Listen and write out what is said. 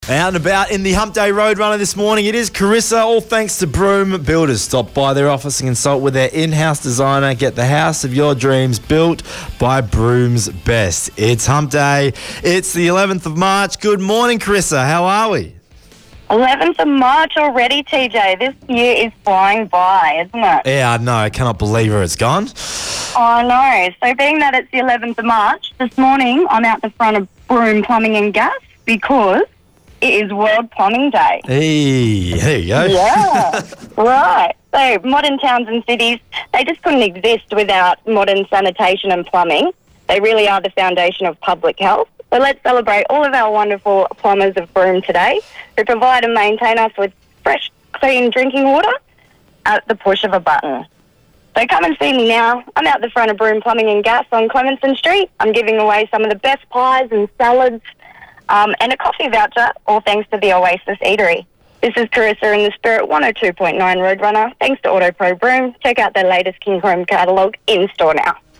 Out and about in the Hump Day Roadrunner this morning, it is Carissa, all thanks to Broome Builders. Stop by their office and consult with their in-house designer. Get the house of your dreams built by Broome's Best. It's Hump Day. It's the 11th of March. Good morning, Carissa. How are we? 11th of March already, TJ. This year is flying by, isn't it? Yeah, I know. I cannot believe where it's gone. I know. So being that it's the 11th of March, this morning I'm out the front of Broome Plumbing and Gas because it is World Plumbing Day. Hey, there you go. Yeah, right. So modern towns and cities, they just couldn't exist without modern sanitation and plumbing. They really are the foundation of public health. So let's celebrate all of our wonderful plumbers of Broome today who provide and maintain us with fresh, clean drinking water at the push of a button. So come and see me now. I'm out the front of Broome Plumbing and Gas on Clemenson Street. I'm giving away some of the best pies and salads and a coffee voucher, all thanks to the Oasis Eatery. This is Carissa in the Spirit 102.9 Roadrunner. Thanks to Auto Pro Broome. Check out their latest King Chrome catalogue in store now.